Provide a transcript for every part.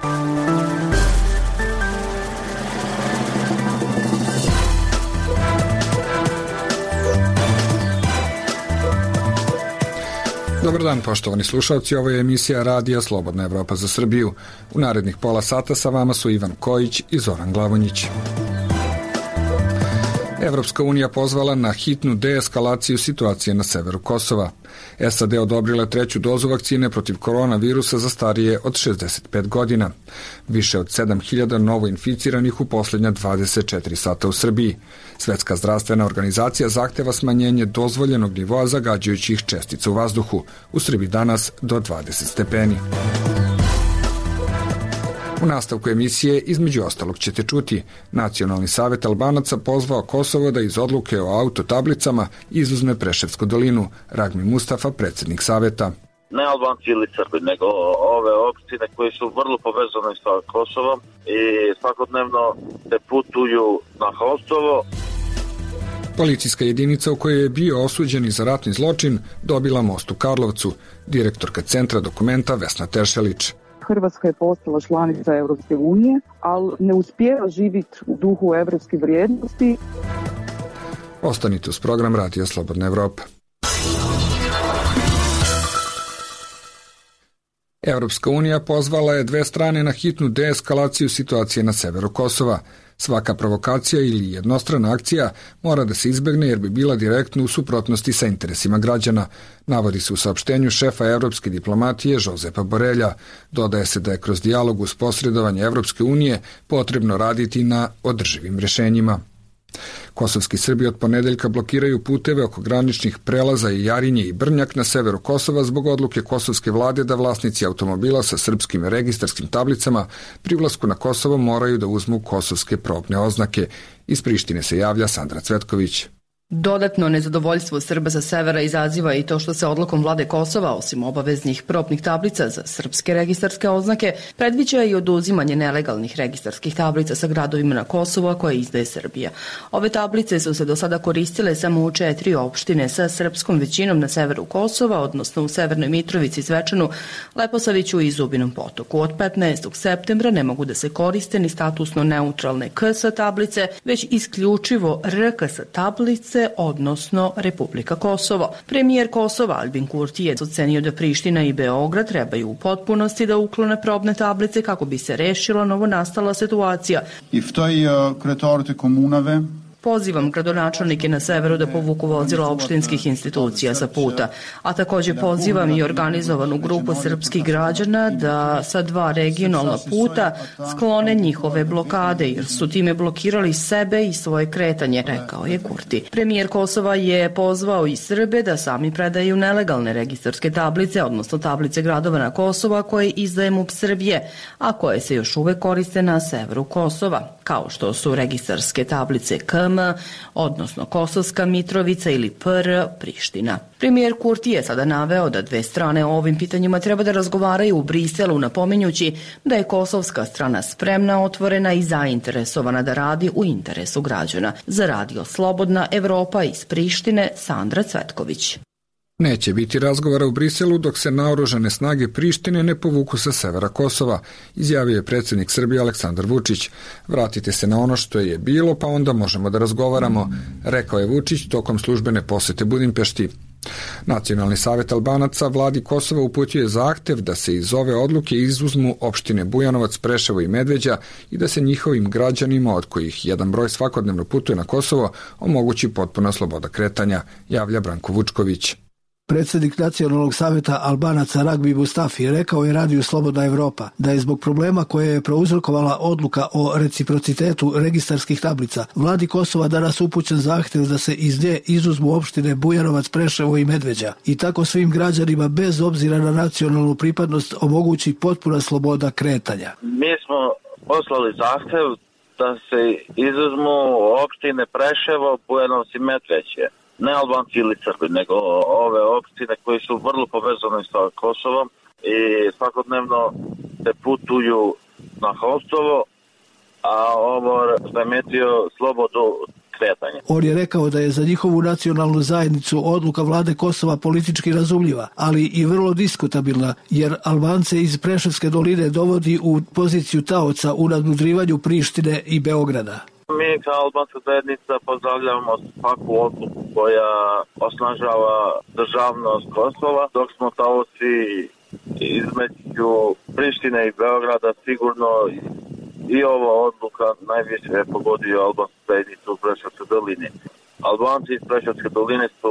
Dobar dan, poštovani slušalci, ovo je emisija Radija Slobodna Evropa za Srbiju. U narednih pola sata sa vama su Ivan Kojić i Zoran Glavonjić. Evropska unija pozvala na hitnu deeskalaciju situacije na severu Kosova. SAD odobrila 3. dozu vakcine protiv koronavirusa za starije od 65 godina. Više od 7.000 novoinficiranih u posljednja 24 sata u Srbiji. Svetska zdravstvena organizacija zahteva smanjenje dozvoljenog nivoa zagađujućih čestica u vazduhu. U Srbiji danas do 20 stepeni. U nastavku emisije, između ostalog, ćete čuti: Nacionalni savet Albanaca pozvao Kosovo da iz odluke o autotablicama izuzme Preševsku dolinu. Ragmi Mustafa, predsjednik saveta. Ne Albanci ili Srbi, nego ove opštine koje su vrlo povezane sa Kosovom i svakodnevno se putuju na Kosovo. Policijska jedinica u kojoj je bio osuđeni za ratni zločin dobila most u Karlovcu. Direktorka Centra dokumenta Vesna Teršelić. Hrvatska je postala članica Europske unije, ali ne uspijeva živjeti u duhu evropskih vrijednosti. Ostanite uz program Radija Slobodna Evropa. Evropska unija pozvala je dve strane na hitnu deeskalaciju situacije na severu Kosova. Svaka provokacija ili jednostrana akcija mora da se izbegne jer bi bila direktno u suprotnosti sa interesima građana, navodi se u saopštenju šefa evropske diplomatije Josepa Borelja. Dodaje se da je kroz dijalog uz posredovanje Evropske unije potrebno raditi na održivim rješenjima. Kosovski Srbi od ponedeljka blokiraju puteve oko graničnih prelaza i Jarinje i Brnjak na severu Kosova zbog odluke kosovske vlade da vlasnici automobila sa srpskim registarskim tablicama pri ulasku na Kosovo moraju da uzmu kosovske probne oznake. Iz Prištine se javlja Sandra Cvetković. Dodatno nezadovoljstvo Srba sa severa izaziva i to što se odlukom vlade Kosova, osim obaveznih probnih tablica za srpske registarske oznake, predviđa i oduzimanje nelegalnih registarskih tablica sa gradovima na Kosovo koje izdaje Srbija. Ove tablice su se do sada koristile samo u 4 opštine sa srpskom većinom na severu Kosova, odnosno u Severnoj Mitrovici, Zvečanu, Leposaviću i Zubinom Potoku. Od 15. septembra ne mogu da se koriste ni statusno neutralne KS tablice, već isključivo RKS tablice, odnosno Republika Kosovo. Premijer Kosova Albin Kurti je ocenio da Priština i Beograd trebaju u potpunosti da uklone probne tablice kako bi se rešila novonastala situacija. Pozivam gradonačelnike na severu da povuku vozila opštinskih institucija sa puta, a također pozivam i organizovanu grupu srpskih građana da sa 2 regionalna puta sklone njihove blokade, jer su time blokirali sebe i svoje kretanje, rekao je Kurti. Premijer Kosova je pozvao i Srbe da sami predaju nelegalne registarske tablice, odnosno tablice gradova na Kosova koje izdaje MUP Srbije, a koje se još uvek koriste na severu Kosova, kao što su registarske tablice KM, odnosno Kosovska Mitrovica ili PR Priština. Premijer Kurti je sada naveo da dve strane o ovim pitanjima treba da razgovaraju u Briselu, napominjući da je kosovska strana spremna, otvorena i zainteresovana da radi u interesu građana. Za Radio Slobodna Evropa iz Prištine, Sandra Cvetković. Neće biti razgovora u Briselu dok se naoružane snage Prištine ne povuku sa severa Kosova, izjavio je predsjednik Srbije Aleksandar Vučić. Vratite se na ono što je bilo, pa onda možemo da razgovaramo, rekao je Vučić tokom službene posete Budimpešti. Nacionalni savet Albanaca vladi Kosova uputio je zahtev da se iz ove odluke izuzmu opštine Bujanovac, Preševo i Medveđa i da se njihovim građanima, od kojih jedan broj svakodnevno putuje na Kosovo, omogući potpuna sloboda kretanja, javlja Branko Vučković. Predsjednik Nacionalnog saveta Albanaca Ragmi Mustafi rekao je Radiju Slobodna Evropa da je zbog problema koje je prouzrokovala odluka o reciprocitetu registarskih tablica vladi Kosova danas upućen zahtjev da se iz nje izuzmu opštine Bujanovac, Preševo i Medveđa i tako svim građanima bez obzira na nacionalnu pripadnost omogući potpuna sloboda kretanja. Mi smo poslali zahtjev da se izuzmu opštine Preševo, Bujanovac i Medveđa. Ne Albanci ili Srbi, nego ove opštine koje su vrlo povezane sa Kosovom i svakodnevno se putuju na Kosovo, a ovo zametio slobodu kretanja. On je rekao da je za njihovu nacionalnu zajednicu odluka vlade Kosova politički razumljiva, ali i vrlo diskutabilna, jer Albance iz Preševske doline dovodi u poziciju taoca u nadmudrivanju Prištine i Beograda. Mi kao albanska zajednica pozdravljamo svaku odluku koja osnažava državnost Kosova, dok smo taoci između Prištine i Beograda sigurno i ova odluka najviše je pogodio albansku zajednicu u Preševskoj dolini. Albanci iz Preševske doline su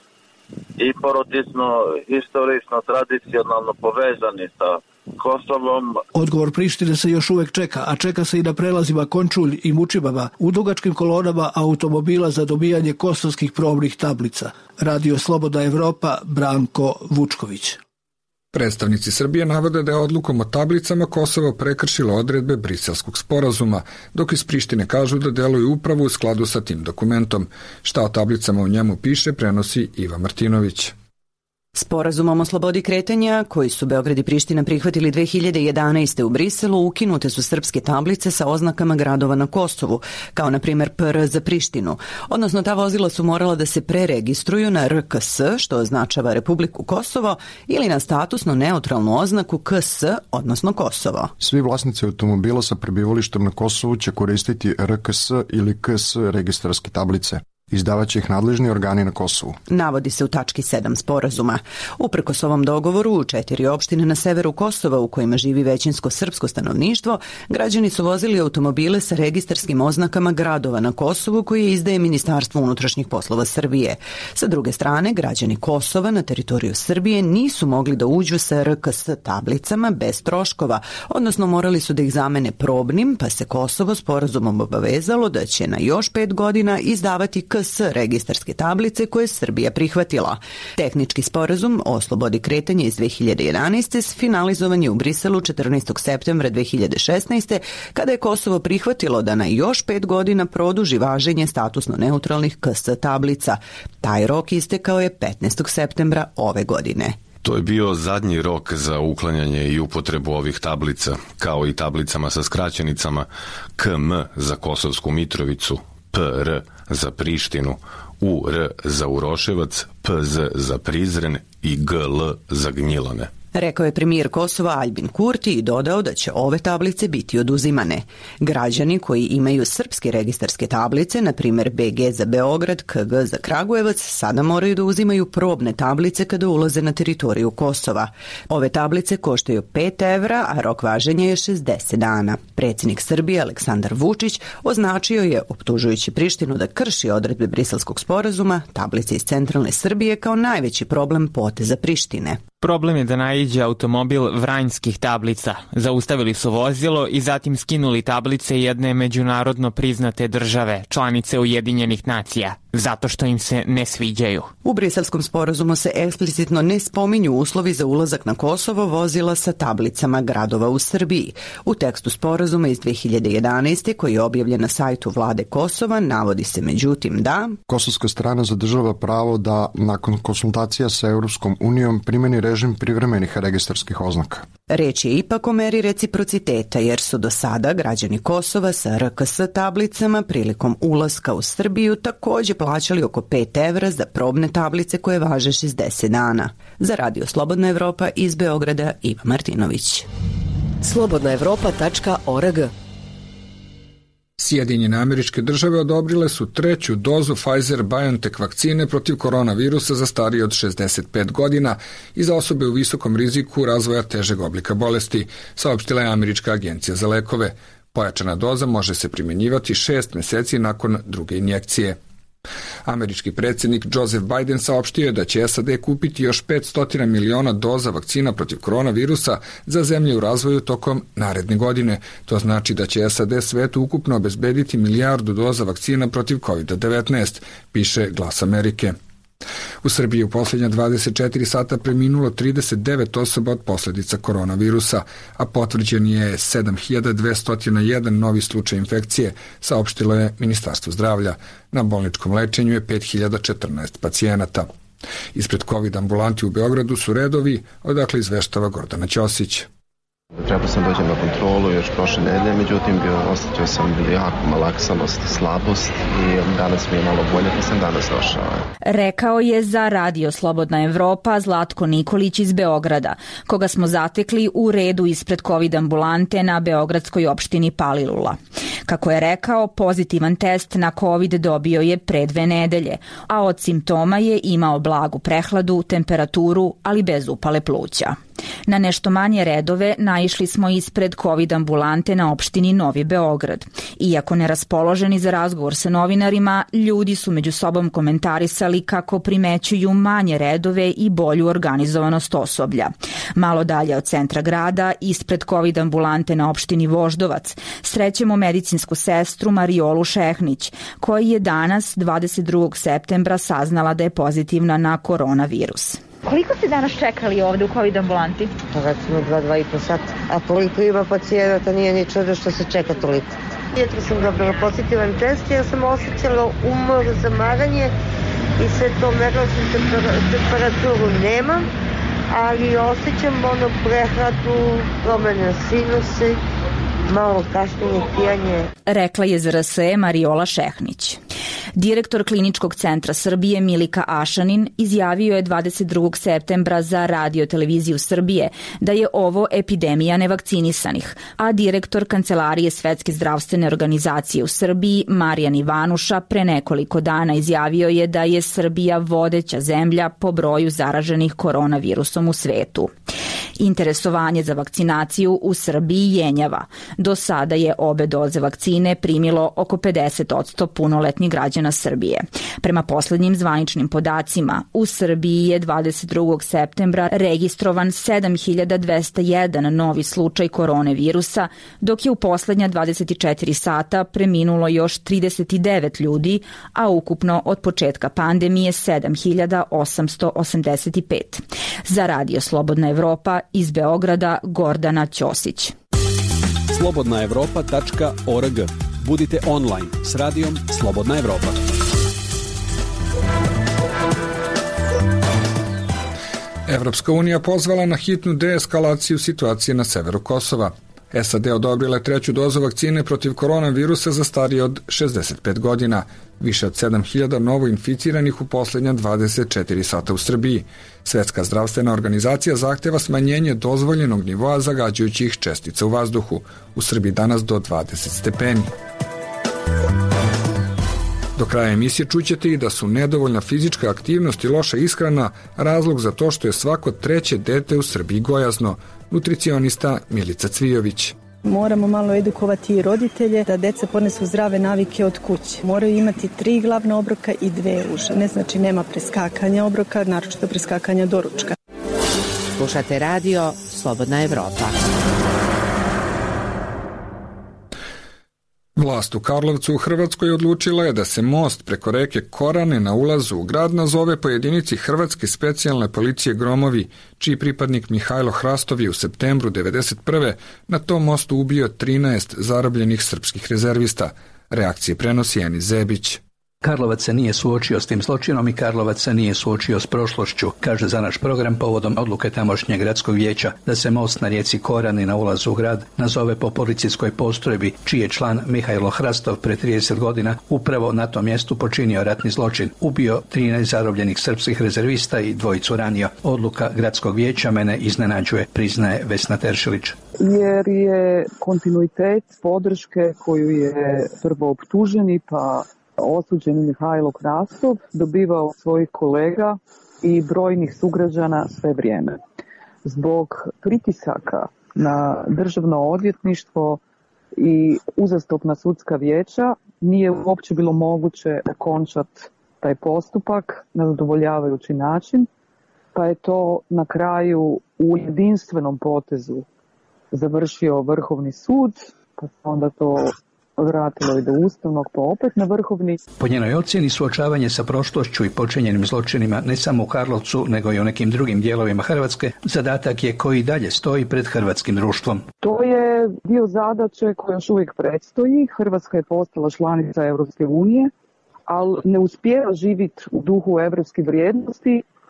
i porodično, historično, tradicionalno povezani sa Kosovom. Odgovor Prištine se još uvek čeka, a čeka se i na prelazima Končulj i Mučibaba u dugačkim kolonama automobila za dobijanje kosovskih probnih tablica. Radio Slobodna Evropa, Branko Vučković. Predstavnici Srbije navode da je odlukom o tablicama Kosovo prekršilo odredbe Briselskog sporazuma, dok iz Prištine kažu da deluju upravo u skladu sa tim dokumentom. Šta o tablicama u njemu piše, prenosi Iva Martinović. Sporazumom o slobodi kretanja, koji su Beograd i Priština prihvatili 2011. u Briselu, ukinute su srpske tablice sa oznakama gradova na Kosovu, kao na primjer PR za Prištinu. Odnosno, ta vozila su morala da se preregistruju na RKS, što označava Republiku Kosovo, ili na statusno neutralnu oznaku KS, odnosno Kosovo. Svi vlasnici automobila sa prebivalištem na Kosovu će koristiti RKS ili KS registarske tablice. Izdavaće ih nadležni organi na Kosovu. Navodi se u tački 7 sporazuma. Uprkos ovom dogovoru, u 4 opštine na severu Kosova u kojima živi većinsko srpsko stanovništvo, građani su vozili automobile sa registarskim oznakama gradova na Kosovu koje izdaje Ministarstvo unutrašnjih poslova Srbije. Sa druge strane, građani Kosova na teritoriju Srbije nisu mogli da uđu sa RKS tablicama bez troškova, odnosno morali su da ih zamene probnim, pa se Kosovo sporazumom obavezalo da će na još 5 godina izdavati KS registarske tablice koje je Srbija prihvatila. Tehnički sporazum o slobodi kretanja iz 2011. finalizovan je u Briselu 14. septembra 2016. kada je Kosovo prihvatilo da na još 5 godina produži važenje statusno neutralnih KS tablica. Taj rok istekao je 15. septembra ove godine. To je bio zadnji rok za uklanjanje i upotrebu ovih tablica, kao i tablicama sa skraćenicama KM za Kosovsku Mitrovicu, PR za Prištinu, UR za Uroševac, PZ za Prizren i GL za Gnjilane. Rekao je premijer Kosova Aljbin Kurti i dodao da će ove tablice biti oduzimane. Građani koji imaju srpske registarske tablice, na primjer BG za Beograd, KG za Kragujevac, sada moraju da uzimaju probne tablice kada ulaze na teritoriju Kosova. Ove tablice koštaju 5 evra, a rok važenja je 60 dana. Predsjednik Srbije Aleksandar Vučić označio je, optužujući Prištinu da krši odredbe Briselskog sporazuma, tablice iz centralne Srbije kao najveći problem poteza Prištine. Problem je da naiđe automobil vranjskih tablica. Zaustavili su vozilo i zatim skinuli tablice jedne međunarodno priznate države, članice Ujedinjenih nacija, zato što im se ne sviđaju. U Briselskom sporazumu se eksplicitno ne spominju uslovi za ulazak na Kosovo vozila sa tablicama gradova u Srbiji. U tekstu sporazuma iz 2011. koji je objavljen na sajtu vlade Kosova navodi se međutim da kosovska strana zadržava pravo da nakon konsultacija sa Europskom unijom primeni režim privremenih registarskih oznaka. Reč je ipak o meri reciprociteta jer su do sada građani Kosova sa RKS tablicama prilikom ulaska u Srbiju također plaćali oko 5 evra za probne tablice koje važe 60 dana. Za Radio Slobodna Evropa iz Beograda Iva Martinović. slobodnaevropa.org. Sjedinjene Američke Države odobrile su 3. dozu Pfizer-BioNTech vakcine protiv koronavirusa za starije od 65 godina i za osobe u visokom riziku razvoja težeg oblika bolesti, saopštila je Američka agencija za lekove. Pojačana doza može se primjenjivati 6 meseci nakon druge injekcije. Američki predsjednik Joseph Biden saopštio je da će SAD kupiti još 500 miliona doza vakcina protiv koronavirusa za zemlje u razvoju tokom naredne godine. To znači da će SAD svetu ukupno obezbediti 1 milijardu doza vakcina protiv COVID-19, piše Glas Amerike. U Srbiji u posljednja 24 sata preminulo 39 osoba od posljedica koronavirusa, a potvrđen je 7201 novi slučaj infekcije, saopštilo je Ministarstvo zdravlja. Na bolničkom lečenju je 5014 pacijenata. Ispred COVID ambulanti u Beogradu su redovi, odakle izveštava Gordana Ćosić. Trebao sam dođem na kontrolu još prošle nedelje, međutim osjetio sam jako malaksanost, slabost i danas mi je malo bolje, pa sam danas došao. Rekao je za Radio Slobodna Evropa Zlatko Nikolić iz Beograda, koga smo zatekli u redu ispred COVID ambulante na beogradskoj opštini Palilula. Kako je rekao, pozitivan test na COVID dobio je pre 2 nedelje, a od simptoma je imao blagu prehladu, temperaturu, ali bez upale pluća. Na nešto manje redove naišli smo ispred COVID ambulante na opštini Novi Beograd. Iako neraspoloženi za razgovor sa novinarima, ljudi su među sobom komentarisali kako primećuju manje redove i bolju organizovanost osoblja. Malo dalje od centra grada, ispred COVID ambulante na opštini Voždovac, srećemo medicinsku sestru Mariolu Šehnić, koja je danas, 22. septembra, saznala da je pozitivna na koronavirus. Koliko ste danas čekali ovde u COVID ambulanti? Pa recimo 2,5 sata. A toliko ima pacijenata, nije ni čudo što se čeka toliko. Jutro sam dobila pozitivan test, ja sam osjećala umor, zamaranje i sve to, merila sam temperaturu nemam, ali osjećam prehladu, promene sinuse, malo kašljenje, pijanje. Rekla je za RSE Mariola Šehnić. Direktor Kliničkog centra Srbije Milika Ašanin izjavio je 22. septembra za Radio televiziju Srbije da je ovo epidemija nevakcinisanih, a direktor Kancelarije Svetske zdravstvene organizacije u Srbiji Marijan Ivanuša pre nekoliko dana izjavio je da je Srbija vodeća zemlja po broju zaraženih koronavirusom u svetu. Interesovanje za vakcinaciju u Srbiji jenjava. Do sada je obe doze vakcine primilo oko 50% punoletnih građana Srbije. Prema poslednjim zvaničnim podacima, u Srbiji je 22. septembra registrovan 7201 novi slučaj koronavirusa, dok je u poslednja 24 sata preminulo još 39 ljudi, a ukupno od početka pandemije 7885. Za Radio Slobodna Evropa iz Beograda Gordana Ćosić. slobodnaevropa.org. Budite online s radijom Slobodna Evropa. Evropska unija pozvala na hitnu deeskalaciju situacije na severu Kosova. SAD odobrila je 3. dozu vakcine protiv koronavirusa za starije od 65 godina, više od 7000 novo inficiranih u poslednja 24 sata u Srbiji. Svetska zdravstvena organizacija zahteva smanjenje dozvoljenog nivoa zagađujućih čestica u vazduhu. U Srbiji danas do 20 stepeni. Do kraja emisije čućete i da su nedovoljna fizička aktivnost i loša ishrana razlog za to što je svako 3. dete u Srbiji gojazno. Nutricionista Milica Cvijović. Moramo malo edukovati i roditelje da deca ponesu zdrave navike od kuće. Moraju imati 3 glavna obroka i 2 uže. Ne znači nema preskakanja obroka, naročito preskakanja doručka. Slušate radio Slobodna Evropa. Vlast u Karlovcu u Hrvatskoj odlučila je da se most preko reke Korane na ulazu u grad nazove po jedinici Hrvatske specijalne policije Gromovi, čiji pripadnik Mihajlo Hrastov je u septembru 1991. na tom mostu ubio 13 zarobljenih srpskih rezervista. Reakcije prenosi Enis Zebić. Karlovac se nije suočio s tim zločinom i Karlovac se nije suočio s prošlošću, kaže za naš program povodom odluke tamošnjeg gradskog vijeća da se most na rijeci Korani na ulazu u grad nazove po policijskoj postrojbi, čiji je član Mihajlo Hrastov pre 30 godina upravo na tom mjestu počinio ratni zločin, ubio 13 zarobljenih srpskih rezervista i 2 ranio. Odluka gradskog vijeća mene iznenađuje, priznaje Vesna Teršilić. Jer je kontinuitet podrške koju je prvo optuženi pa osuđeni Mihajlo Hrastov dobivao svojih kolega i brojnih sugrađana sve vrijeme. Zbog pritisaka na državno odvjetništvo i uzastopna sudska vijeća nije uopće bilo moguće okončati taj postupak na zadovoljavajući način, pa je to na kraju u jedinstvenom potezu završio Vrhovni sud, pa se onda to vratilo i do Ustavnog, pa opet na Vrhovni. Po njenoj ocjeni suočavanje sa prošlošću i počinjenim zločinima ne samo u Karlovcu, nego i u nekim drugim dijelovima Hrvatske, zadatak je koji dalje stoji pred hrvatskim društvom. To je dio zadaće koja još uvijek predstoji. Hrvatska je postala članica Europske unije, ali ne uspijeva živjeti u duhu europskih vrijednosti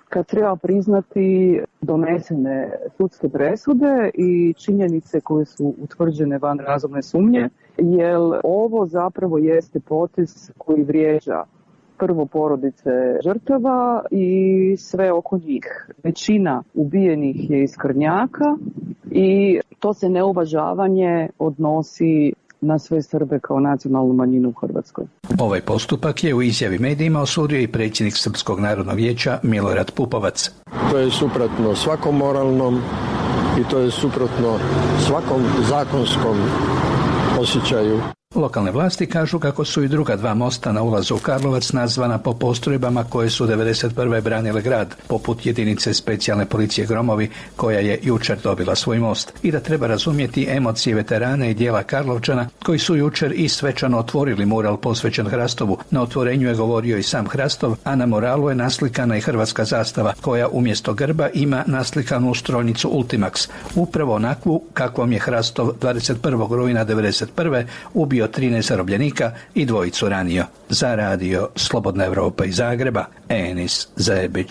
kad treba priznati donesene sudske presude i činjenice koje su utvrđene van razumne sumnje, jer ovo zapravo jeste potez koji vrijeđa prvo porodice žrtava i sve oko njih. Većina ubijenih je iz Krnjaka i to se neuvažavanje odnosi na sve Srbe kao nacionalnu manjinu u Hrvatskoj. Ovaj postupak je u izjavi medijima osudio i predsjednik Srpskog narodnog vijeća Milorad Pupovac. To je suprotno svakom moralnom i to je suprotno svakom zakonskom osjećaju. Lokalne vlasti kažu kako su i druga dva mosta na ulazu u Karlovac nazvana po postrojbama koje su 1991. branile grad, poput jedinice specijalne policije Gromovi koja je jučer dobila svoj most. I da treba razumjeti emocije veterana i dijela Karlovčana koji su jučer i svečano otvorili mural posvećen Hrastovu. Na otvorenju je govorio i sam Hrastov, a na muralu je naslikana i hrvatska zastava koja umjesto grba ima naslikanu strojnicu Ultimax, upravo onakvu kakvom je Hrastov 21. rujna 1991. ubio 13 zarobljenika i 2 ranio. Za radio Slobodna Evropa iz Zagreba, Enis Zebić.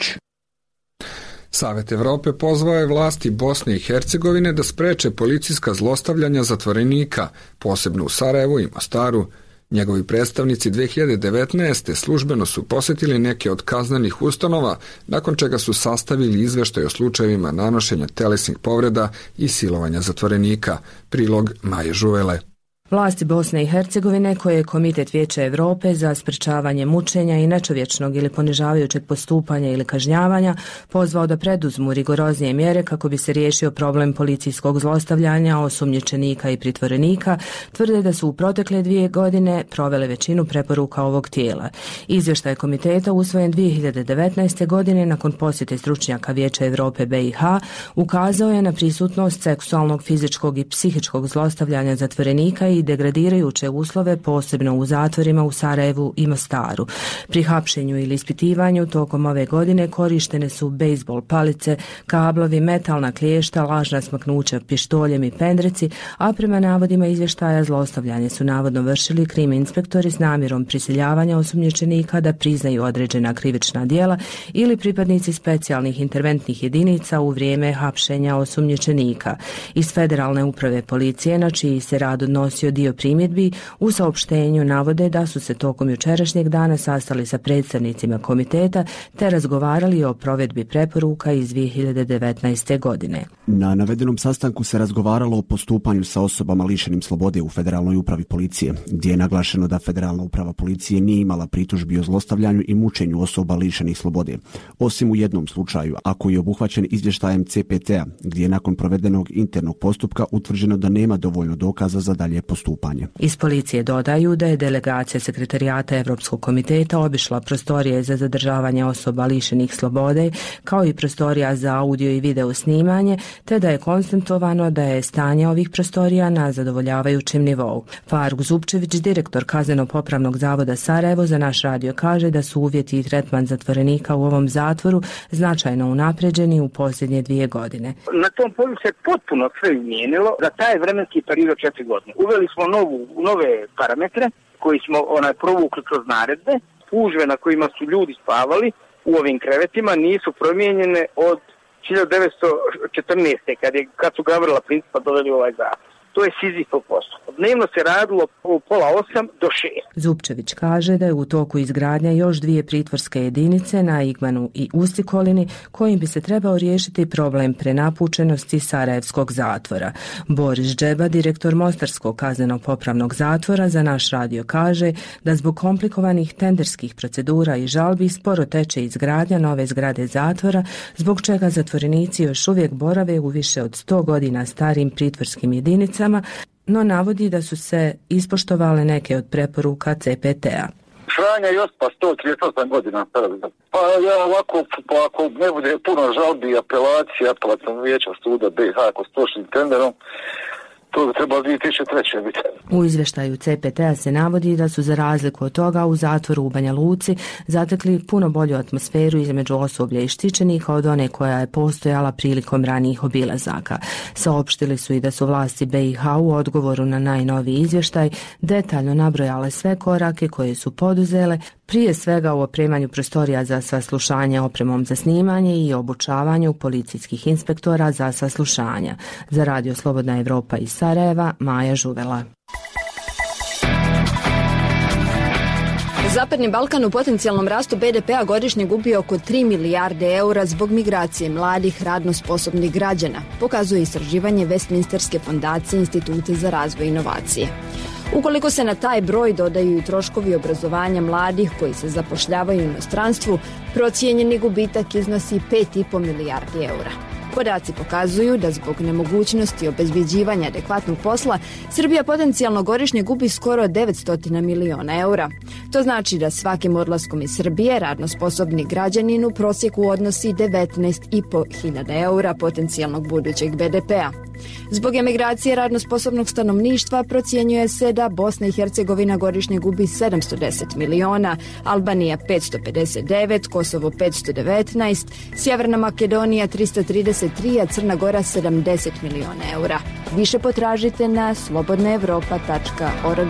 Savet Evrope pozvao je vlasti Bosne i Hercegovine da spreče policijska zlostavljanja zatvorenika, posebno u Sarajevu i Mostaru. Njegovi predstavnici 2019. službeno su posjetili neke od kaznenih ustanova, nakon čega su sastavili izveštaj o slučajevima nanošenja telesnih povreda i silovanja zatvorenika. Prilog Maje Žuvele. Vlasti Bosne i Hercegovine, koje je Komitet Vijeća Europe za sprečavanje mučenja i nečovječnog ili ponižavajućeg postupanja ili kažnjavanja, pozvao da preduzmu rigoroznije mjere kako bi se riješio problem policijskog zlostavljanja osumnjičenika i pritvorenika, tvrde da su u protekle 2 godine provele većinu preporuka ovog tijela. Izvještaj komiteta usvojen 2019. godine nakon posjete stručnjaka Vijeća Europe BiH ukazao je na prisutnost seksualnog, fizičkog i psihičkog zlostavljanja zatvorenika i degradirajuće uslove, posebno u zatvorima u Sarajevu i Mostaru. Pri hapšenju ili ispitivanju tokom ove godine korištene su bejzbol palice, kablovi, metalna kliješta, lažna smaknuća pištoljem i pendreci, a prema navodima izvještaja zlostavljanje su navodno vršili krim inspektori s namjerom prisiljavanja osumnjičenika da priznaju određena krivična djela ili pripadnici specijalnih interventnih jedinica u vrijeme hapšenja osumnjičenika. Iz Federalne uprave policije, na čiji se rad odnosio dio primjedbi, u saopštenju navode da su se tokom jučerašnjeg dana sastali sa predstavnicima komiteta te razgovarali o provedbi preporuka iz 2019. godine. Na navedenom sastanku se razgovaralo o postupanju sa osobama lišenim slobode u Federalnoj upravi policije, gdje je naglašeno da Federalna uprava policije nije imala pritužbi o zlostavljanju i mučenju osoba lišenih slobode, osim u jednom slučaju, a koji je obuhvaćen izvještajem CPT-a, gdje je nakon provedenog internog postupka utvrđeno da nema dovoljno dokaza za dalje postupanje. Iz policije dodaju da je delegacija Sekretarijata Evropskog komiteta obišla prostorije za zadržavanje osoba lišenih slobode, kao i prostorija za audio i video snimanje, te da je konstatovano da je stanje ovih prostorija na zadovoljavajućem nivou. Faruk Zupčević, direktor Kazneno-popravnog zavoda Sarajevo, za naš radio kaže da su uvjeti i tretman zatvorenika u ovom zatvoru značajno unapređeni u posljednje 2 godine. Na tom polju se potpuno sve izmijenilo za taj vremenski period 4 godine. Uveli smo nove parametre koji smo provukli kroz naredbe. Pužve na kojima su ljudi spavali u ovim krevetima nisu promijenjene od 1914. kad su Gavrila Principa doveli ovaj zakon. To je Sizifov posao. Dnevno se radilo od 7:30 do 6. Zupčević kaže da je u toku izgradnja još 2 pritvorske jedinice na Igmanu i Ustikolini, kojim bi se trebao riješiti problem prenapučenosti Sarajevskog zatvora. Boris Džeba, direktor Mostarskog kazneno-popravnog zatvora, za naš radio kaže da zbog komplikovanih tenderskih procedura i žalbi sporo teče izgradnja nove zgrade zatvora, zbog čega zatvorenici još uvijek borave u više od 100 godina starim pritvorskim jedinicama, no navodi da su se ispoštovale neke od preporuka CPT-a. Franja Jospa, 138 godina. Pa ja ovako, ako ne bude puno žalbi i apelacija, apelacijom vijeća suda BiH ako stošnim tenderom, to bi trebalo 2003. biti. U izvještaju CPT-a se navodi da su za razliku od toga u zatvoru u Banja Luci zatekli puno bolju atmosferu između osoblja i štićenika od one koja je postojala prilikom ranijih obilazaka. Saopštili su i da su vlasti BiH u odgovoru na najnoviji izvještaj detaljno nabrojale sve korake koje su poduzele prije svega u opremanju prostorija za saslušanje opremom za snimanje i obučavanju policijskih inspektora za saslušanja. Za Radio Slobodna Evropa iz Sarajeva, Maja Žuvela. Zapadni Balkan u potencijalnom rastu BDP-a godišnje gubi oko 3 milijarde eura zbog migracije mladih radno sposobnih građana, pokazuje istraživanje Westminsterske fondacije Instituta za razvoj i inovacije. Ukoliko se na taj broj dodaju i troškovi obrazovanja mladih koji se zapošljavaju u inostranstvu, procijenjeni gubitak iznosi 5,5 milijardi eura. Podaci pokazuju da zbog nemogućnosti obezbeđivanja adekvatnog posla, Srbija potencijalno godišnje gubi skoro 900 miliona eura. To znači da svakim odlaskom iz Srbije radno sposobni građanin u prosjeku odnosi 19,5 hiljada eura potencijalnog budućeg BDP-a. Zbog emigracije radno sposobnog stanovništva procjenjuje se da Bosna i Hercegovina godišnje gubi 710 miliona, Albanija 559, Kosovo 519, Sjeverna Makedonija 333, a Crna Gora 70 miliona eura. Više potražite na slobodnaevropa.org.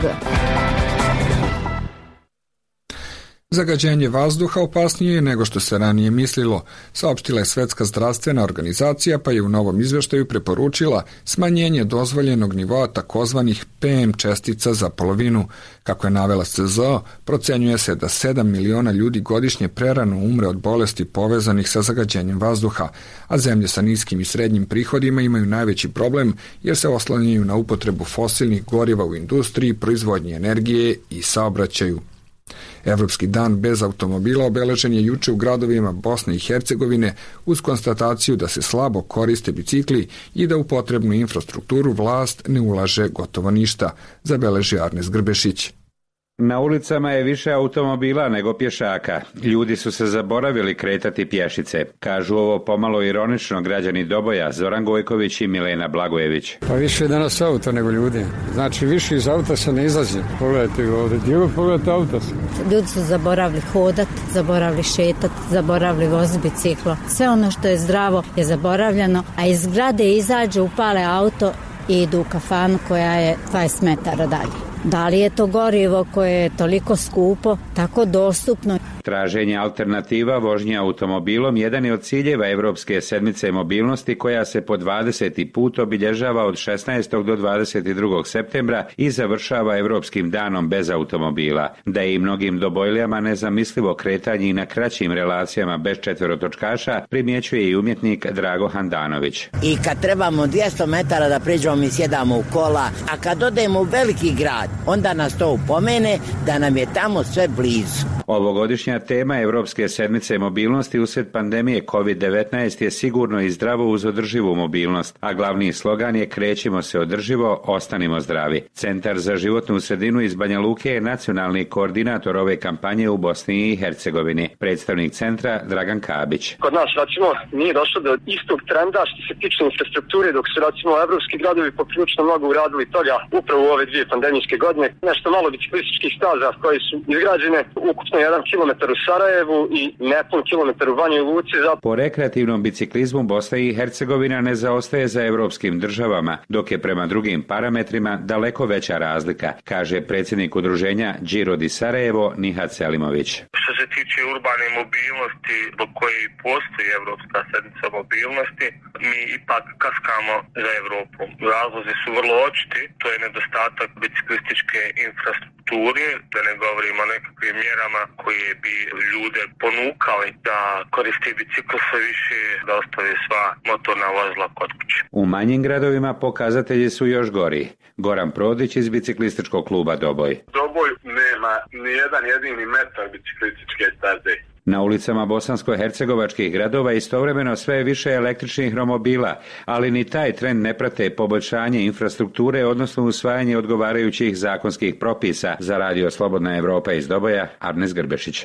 Zagađenje vazduha opasnije je nego što se ranije mislilo, saopštila je Svetska zdravstvena organizacija, pa je u novom izveštaju preporučila smanjenje dozvoljenog nivoa takozvanih PM čestica za polovinu. Kako je navela SZO, procenjuje se da 7 miliona ljudi godišnje prerano umre od bolesti povezanih sa zagađenjem vazduha, a zemlje sa niskim i srednjim prihodima imaju najveći problem jer se oslanjaju na upotrebu fosilnih goriva u industriji, proizvodnji energije i saobraćaju. Evropski dan bez automobila obeležen je juče u gradovima Bosne i Hercegovine uz konstataciju da se slabo koriste bicikli i da u potrebnu infrastrukturu vlast ne ulaže gotovo ništa, zabeleži Arnes Grbešić. Na ulicama je više automobila nego pješaka. Ljudi su se zaboravili kretati pješice. Kažu ovo pomalo ironično građani Doboja, Zoran Gojković i Milena Blagojević. Pa više je danas auto nego ljudi. Znači više iz auta se ne izlazi. Pogledajte ovdje, gdje pogledajte auto. Ljudi su zaboravili hodat, zaboravili šetat, zaboravili voziti biciklo. Sve ono što je zdravo je zaboravljeno, a iz zgrade izađu, upale auto i idu u kafanu koja je 20 metara dalje. Da li je to gorivo koje je toliko skupo, tako dostupno? Traženje alternativa vožnje automobilom jedan je od ciljeva Evropske sedmice mobilnosti koja se po 20. put obilježava od 16. do 22. septembra i završava Evropskim danom bez automobila. Da je i mnogim Dobojlijama nezamislivo kretanje i na kraćim relacijama bez četverotočkaša, primjećuje i umjetnik Drago Handanović. I kad trebamo 200 metara da priđemo, mi sjedamo u kola, a kad odemo u veliki grad, onda nas to upomene da nam je tamo sve blizu. Ovogodišnja tema Evropske sedmice mobilnosti usred pandemije COVID-19 je sigurno i zdravo uz održivu mobilnost, a glavni slogan je krećimo se održivo, ostanimo zdravi. Centar za životnu sredinu iz Banja Luke je nacionalni koordinator ove kampanje u Bosni i Hercegovini. Predstavnik centra Dragan Kabić. Kod nas recimo nije došlo do istog trenda što se tiče infrastrukture, dok su recimo evropski gradovi poprilično mnogo uradili toga upravo u ove dvije pandemijske godine. Nešto malo biciklističkih staza koje su izgrađene, ukupno 1 kilometar u Sarajevu i nepun kilometar u Banjoj Luci. Po rekreativnom biciklizmu Bosna i Hercegovina ne zaostaje za evropskim državama, dok je prema drugim parametrima daleko veća razlika, kaže predsjednik udruženja Giro di Sarajevo Nihat Selimović. Što se tiče urbane mobilnosti, zbog koje postoji Evropska sedmica mobilnosti, mi ipak kaskamo za Evropom. Razlozi su vrlo očiti, to je nedostatak biciklističke infrastrukture, da ne govorimo o nekakvim mjerama koje bi ljude ponukali da koriste bicikl sve više, da ostave sva motorna vozila kod kuće. U manjim gradovima pokazatelji su još gori. Goran Prodić iz biciklističkog kluba Doboj. Doboj nema ni jedan jedini metar biciklističke staze. Na ulicama bosansko-hercegovačkih gradova istovremeno sve je više električnih romobila, ali ni taj trend ne prate poboljšanje infrastrukture, odnosno usvajanje odgovarajućih zakonskih propisa. Za Radio Slobodna Evropa iz Doboja, Arnes Grbešić.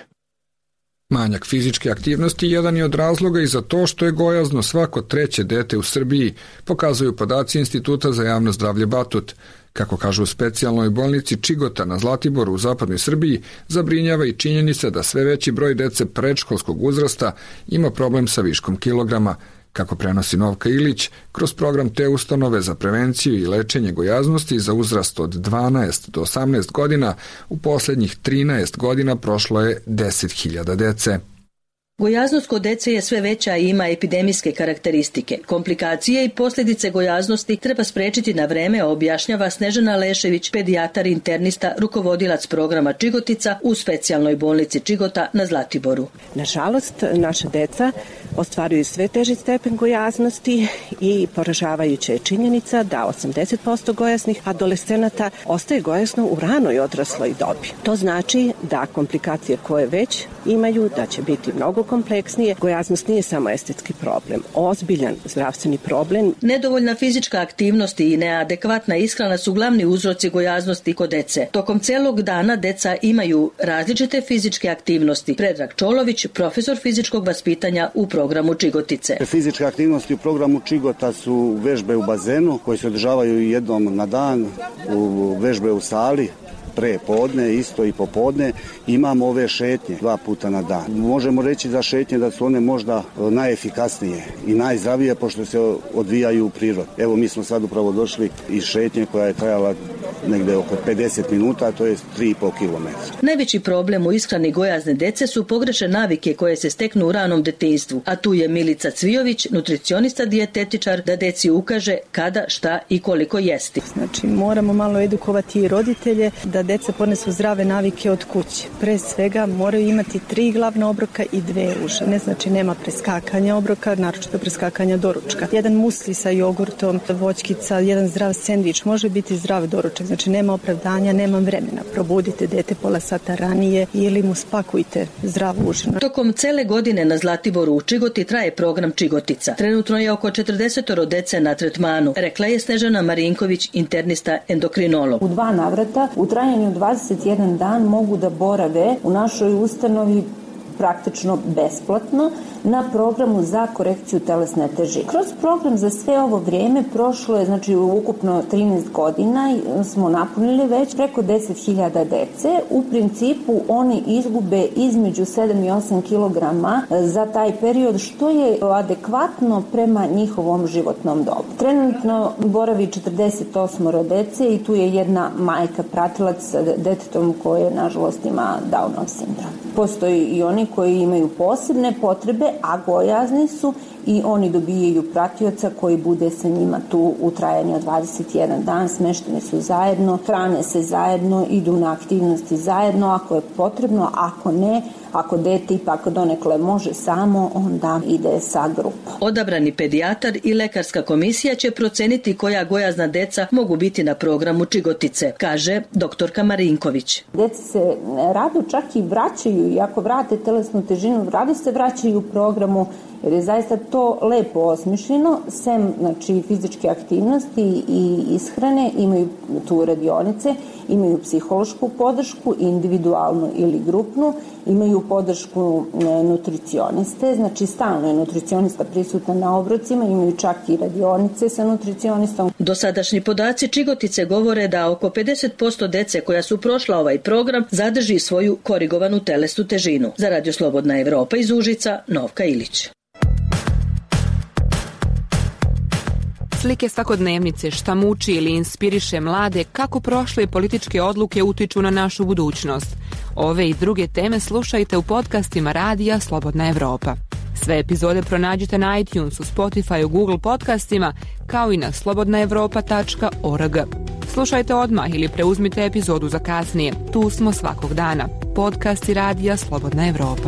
Manjak fizičke aktivnosti jedan je od razloga i za to što je gojazno svako treće dete u Srbiji, pokazuju podaci Instituta za javno zdravlje Batut. Kako kažu u specijalnoj bolnici Čigota na Zlatiboru u zapadnoj Srbiji, zabrinjava i činjenica da sve veći broj dece predškolskog uzrasta ima problem sa viškom kilograma. Kako prenosi Novka Ilić, kroz program te ustanove za prevenciju i lečenje gojaznosti za uzrast od 12 do 18 godina, u posljednjih 13 godina prošlo je 10.000 dece. Gojaznost kod dece je sve veća i ima epidemijske karakteristike. Komplikacije i posljedice gojaznosti treba sprečiti na vreme, objašnjava Snežana Lešević, pedijatar internista, rukovodilac programa Čigotica u specijalnoj bolnici Čigota na Zlatiboru. Nažalost, naša deca ostvaruju sve teži stepen gojaznosti i poražavajuća je činjenica da 80% gojaznih adolescenata ostaje gojazno u ranoj odrasloj dobi. To znači da komplikacije koje već imaju da će biti mnogo kompleksnije. Gojaznost nije samo estetski problem, ozbiljan zdravstveni problem. Nedovoljna fizička aktivnost i neadekvatna ishrana su glavni uzroci gojaznosti kod dece. Tokom celog dana deca imaju različite fizičke aktivnosti. Predrag Čolović, profesor fizičkog vaspitanja u programu Čigotice. Fizičke aktivnosti u programu Čigota su vežbe u bazenu koje se održavaju jednom na dan, vežbe u sali, pre podne, isto i popodne. Imamo ove šetnje 2 puta na dan. Možemo reći za šetnje da su one možda najefikasnije i najzdravije pošto se odvijaju u prirodi. Evo mi smo sad upravo došli iz šetnje koja je trajala negde oko 50 minuta, to je 3,5 km. Najveći problem u ishrani gojazne dece su pogrešne navike koje se steknu u ranom detinjstvu, a tu je Milica Cvijović, nutricionista dijetetičar, da deci ukaže kada, šta i koliko jesti. Znači moramo malo edukovati i roditelje da deca ponesu zdrave navike od kuće. Pre svega moraju imati 3 glavna obroka i 2 uže. Ne znači nema preskakanja obroka, naročito preskakanja doručka. Jedan musli sa jogurtom, voćkica, jedan zdrav sendvič, može biti zdrav doručak. Znači nema opravdanja, nemam vremena. Probudite dete pola sata ranije ili mu spakujte zdravu užinu. Tokom cele godine na Zlatiboru u Čigoti traje program Čigotica. Trenutno je oko 40 dece na tretmanu, rekla je Snežana Marinković, internista endokrinolog. U 2 navrata u trajanju 21 dan mogu da borave u našoj ustanovi praktično besplatno na programu za korekciju telesne težine. Kroz program za sve ovo vrijeme prošlo je, znači ukupno 13 godina smo napunili već preko 10.000 dece. U principu oni izgube između 7 i 8 kilograma za taj period, što je adekvatno prema njihovom životnom dobu. Trenutno boravi 48 dece i tu je jedna majka pratilac sa detetom koje nažalost ima Downov sindrom. Postoji i oni koji imaju posebne potrebe, a gojazni su, i oni dobijaju pratioca koji bude sa njima tu u trajanju od 21 dan, smešteni su zajedno, hrane se zajedno, idu na aktivnosti zajedno ako je potrebno, ako ne, ako dete ipak donekle može samo, onda ide sa grupom. Odabrani pedijatar i lekarska komisija će proceniti koja gojazna deca mogu biti na programu Čigotice, kaže doktorka Marinković. Deci se rado čak i vraćaju, i ako vrate telesnu težinu, rado se vraćaju u programu, jer je zaista to lepo osmišljeno, sem znači, fizičke aktivnosti i ishrane, imaju tu radionice, imaju psihološku podršku, individualnu ili grupnu, imaju podršku nutricioniste, znači stalno je nutricionista prisutan na obrocima, imaju čak i radionice sa nutricionistom. Dosadašnji podaci Čigotice govore da oko 50% dece koja su prošla ovaj program zadrži svoju korigovanu telesnu težinu. Za Radio Slobodna Evropa iz Užica, Novka Ilić. Slike svakodnevnice, šta muči ili inspiriše mlade, kako prošle političke odluke utiču na našu budućnost. Ove i druge teme slušajte u podcastima Radija Slobodna Evropa. Sve epizode pronađite na iTunesu, Spotify, Google podcastima, kao i na slobodnaevropa.org. Slušajte odmah ili preuzmite epizodu za kasnije. Tu smo svakog dana. Podcasti Radija Slobodna Evropa.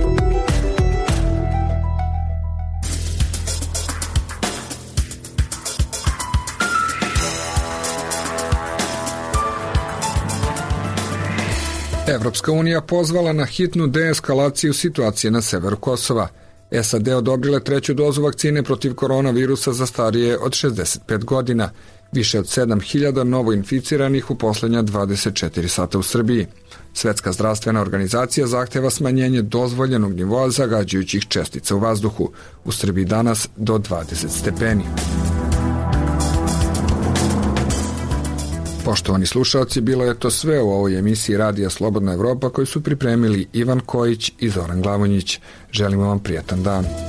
Evropska unija pozvala na hitnu deeskalaciju situacije na severu Kosova. SAD odobrile 3. dozu vakcine protiv koronavirusa za starije od 65 godina, više od 7.000 novoinficiranih u posljednja 24 sata u Srbiji. Svetska zdravstvena organizacija zahteva smanjenje dozvoljenog nivoa zagađujućih čestica u vazduhu. U Srbiji danas do 20 stepeni. Poštovani slušalci, bilo je to sve u ovoj emisiji Radija Slobodna Evropa koju su pripremili Ivan Kojić i Zoran Glavonjić. Želimo vam prijatan dan.